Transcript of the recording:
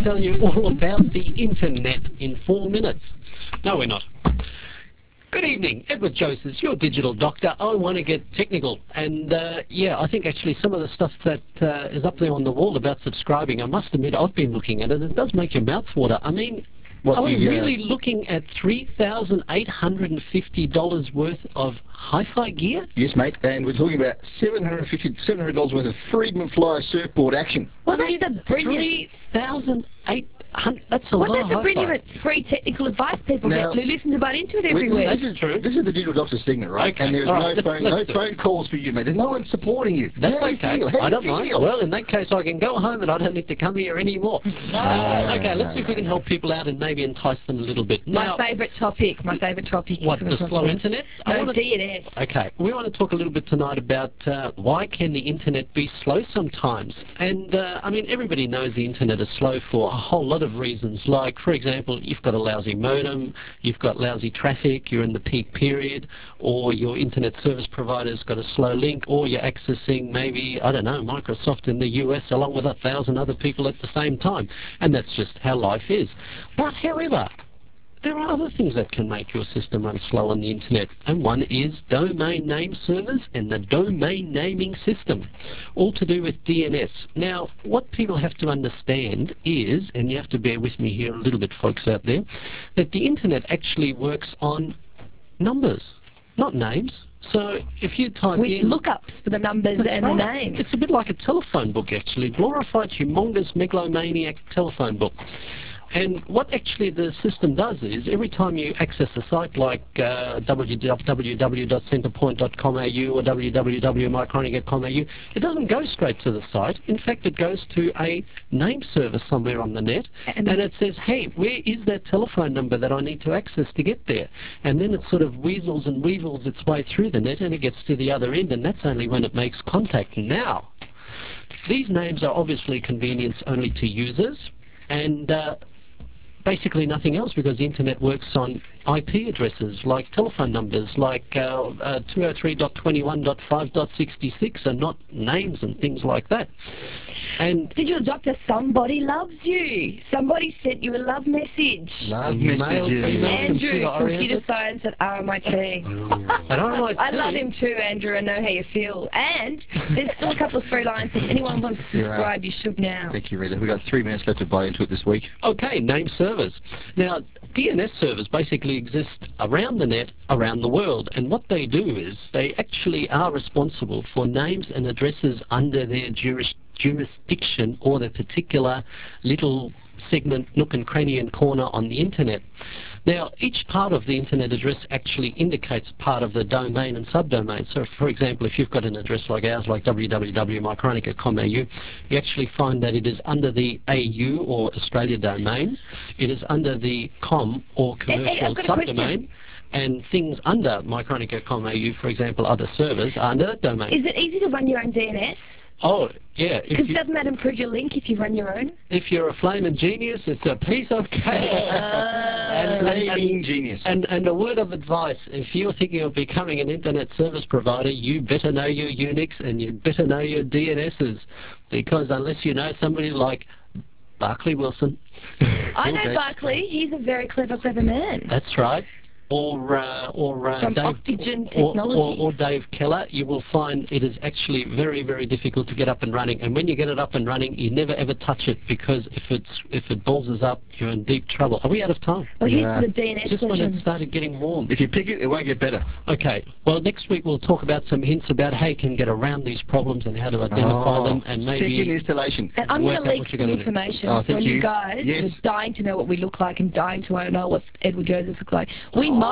tell you all about the internet in 4 minutes. No, we're not. Good evening, Edward Joseph, your digital doctor. I want to get technical, and yeah, I think actually some of the stuff that is up there on the wall about subscribing, I must admit I've been looking at it. It does make your mouth water. I mean, are we really looking at $3,850 worth of hi-fi gear? Yes, mate, and we're talking about $700 worth of Freedom Flyer surfboard action. Well, that's the brilliant $3,800. That's a lot. Well, that's the brilliant free technical advice people get who listen to Butt Into It every week. This is true. This is the digital doctor segment, right? Okay. And there's no phone calls for you, mate. There's no one supporting you. That's okay. I don't mind. Feel? Well, in that case, I can go home and I don't need to come here anymore. Okay, let's see if we can help people out and maybe entice them a little bit. My favourite topic. My favourite topic. What, the slow internet? No, DNS. Okay, we want to talk a little bit tonight about why can the internet be slow sometimes. And, I mean, everybody knows the internet is slow for a whole lot of reasons. Like, for example, you've got a lousy modem, you've got lousy traffic, you're in the peak period, or your internet service provider's got a slow link, or you're accessing maybe, I don't know, Microsoft in the US along with 1,000 other people at the same time. And that's just how life is. But however, there are other things that can make your system run slow on the internet, and one is domain name servers and the domain naming system, all to do with DNS. Now, what people have to understand is, and you have to bear with me here a little bit, folks out there, that the internet actually works on numbers, not names. So if you type with in lookups for the numbers and the names. It's a bit like a telephone book, actually, glorified, humongous, megalomaniac telephone book. And what actually the system does is, every time you access a site like www.centrepoint.com.au or www.mychronic.com.au, it doesn't go straight to the site. In fact, it goes to a name server somewhere on the net, and it says, hey, where is that telephone number that I need to access to get there? And then it sort of weasels and weevils its way through the net, and it gets to the other end, and that's only when it makes contact. Now, these names are obviously convenience only to users, and basically nothing else, because the internet works on IP addresses, like telephone numbers, like 203.21.5.66, and not names and things like that. And Digital Doctor, somebody loves you. Somebody sent you a love message. Love messages. Andrew, computer science at RMIT. At RMIT. I love him too, Andrew. I know how you feel. And there's still a couple of free lines. If anyone wants to subscribe, you should now. Thank you, Rita. We've got 3 minutes left to buy into it this week. Okay, name servers. Now, DNS servers basically exist around the net, around the world, and what they do is they actually are responsible for names and addresses under their jurisdiction, or the particular little segment, nook and cranny and corner on the internet. Now, each part of the internet address actually indicates part of the domain and subdomain. So, for example, if you've got an address like ours, like www.mychronic.com.au, you actually find that it is under the AU or Australia domain. It is under the com or commercial subdomain. And things under mychronic.com.au, for example, other servers, are under that domain. Is it easy to run your own DNS? Oh, yeah. Because doesn't that improve your link if you run your own? If you're a flaming genius, it's a piece of cake. Genius. And a word of advice, if you're thinking of becoming an internet service provider, you better know your Unix and you better know your DNSs. Because unless you know somebody like Barclay Wilson. I know Barclay. He's a very clever man. That's right. Or from Dave, Oxygen Technologies. or Dave Keller, you will find it is actually very, very difficult to get up and running. And when you get it up and running, you never ever touch it, because if it ballses up, you're in deep trouble. Are we out of time? Well, here's the DNS Just when it legends. started getting warm. If you pick it, it won't get better. Okay. Well, next week we'll talk about some hints about how you can get around these problems and how to identify them, and maybe second installation. And I'm going to leak some information for you guys who are dying to know what we look like and dying to know what Edward Joseph looks like. We